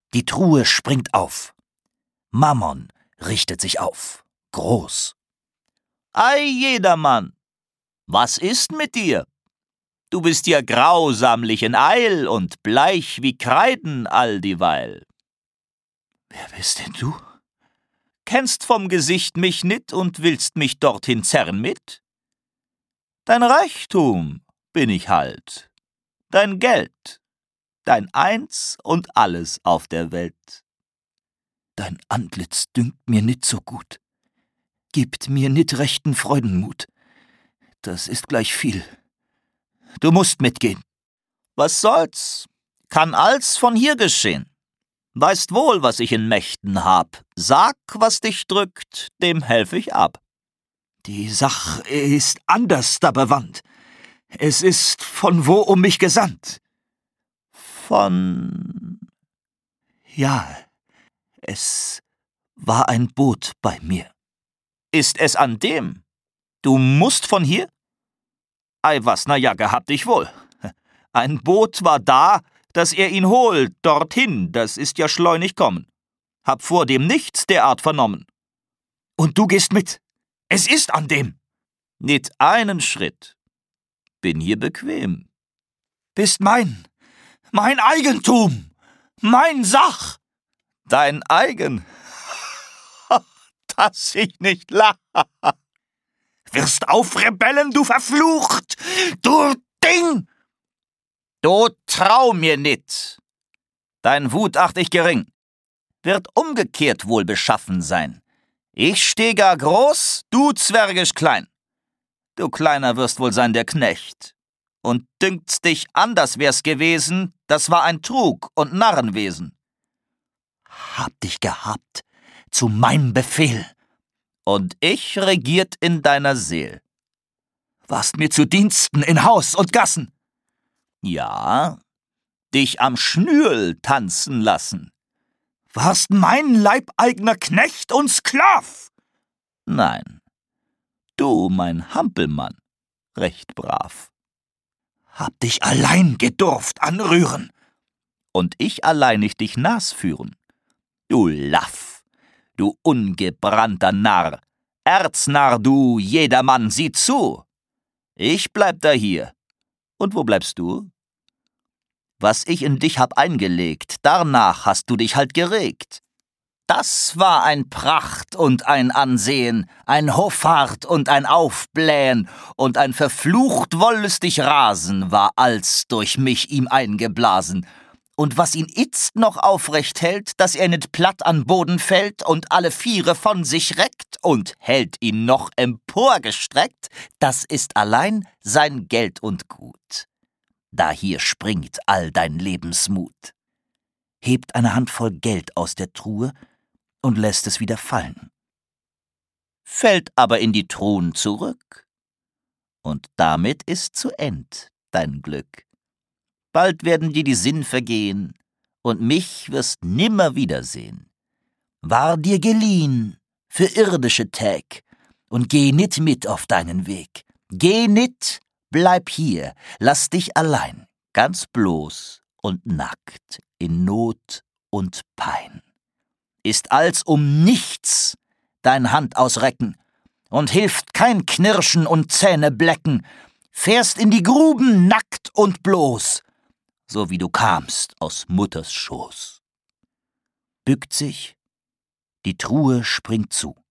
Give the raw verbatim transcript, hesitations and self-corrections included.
Die Truhe springt auf. Mammon richtet sich auf, groß. »Ei, Jedermann, was ist mit dir? Du bist ja grausamlich in Eil und bleich wie Kreiden all dieweil.« »Wer bist denn du?« »Kennst vom Gesicht mich nit und willst mich dorthin zerren mit? Dein Reichtum bin ich halt, dein Geld, dein Eins und alles auf der Welt. Dein Antlitz dünkt mir nit so gut, gibt mir nit rechten Freudenmut. Das ist gleich viel. Du musst mitgehen.« »Was soll's? Kann alls von hier geschehen. Weißt wohl, was ich in Mächten hab. Sag, was dich drückt, dem helf ich ab.« »Die Sach ist anders da bewandt. Es ist von wo um mich gesandt.« »Von...« »Ja, es war ein Boot bei mir.« »Ist es an dem? Du musst von hier?« »Ei was, na ja, gehabt dich wohl. Ein Boot war da, dass er ihn holt, dorthin, das ist ja schleunig kommen. Hab vor dem nichts derart vernommen.« »Und du gehst mit? Es ist an dem?« »Nit einen Schritt. Bin hier bequem.« »Bist mein, mein Eigentum, mein Sach.« »Dein eigen? Dass ich nicht lache.« »Wirst aufrebellen, du Verflucht, du Ding!« »Du trau mir nit. Dein Wut acht ich gering. Wird umgekehrt wohl beschaffen sein. Ich steh gar groß, du zwergisch klein. Du Kleiner wirst wohl sein der Knecht. Und dünkt's dich anders wär's gewesen, das war ein Trug und Narrenwesen. Hab dich gehabt, zu meinem Befehl. Und ich regiert in deiner Seel. Warst mir zu Diensten in Haus und Gassen. Ja, dich am Schnürl tanzen lassen. Warst mein leibeigener Knecht und Sklav. Nein, du mein Hampelmann, recht brav. Hab dich allein gedurft anrühren. Und ich alleinig dich nasführen. Du Laff, du ungebrannter Narr, Erznarr du, Jedermann, sieh zu. Ich bleib da hier. Und wo bleibst du? Was ich in dich hab eingelegt, darnach hast du dich halt geregt. Das war ein Pracht und ein Ansehen, ein Hoffart und ein Aufblähen, und ein verflucht wollüstig Rasen war alls durch mich ihm eingeblasen. Und was ihn itzt noch aufrecht hält, dass er nicht platt an Boden fällt und alle Viere von sich reckt und hält ihn noch emporgestreckt, das ist allein sein Geld und Gut. Da hier springt all dein Lebensmut. Hebt eine Handvoll Geld aus der Truhe und lässt es wieder fallen. Fällt aber in die Truhen zurück. Und damit ist zu End dein Glück. Bald werden dir die Sinn vergehen, und mich wirst nimmer wiedersehen. War dir geliehen für irdische Täg, und geh nit mit auf deinen Weg. Geh nit, bleib hier, lass dich allein, ganz bloß und nackt, in Not und Pein. Ist alls um nichts dein Hand ausrecken, und hilft kein Knirschen und Zähneblecken, fährst in die Gruben nackt und bloß, so wie du kamst aus Mutters Schoß. Bückt sich, die Truhe springt zu.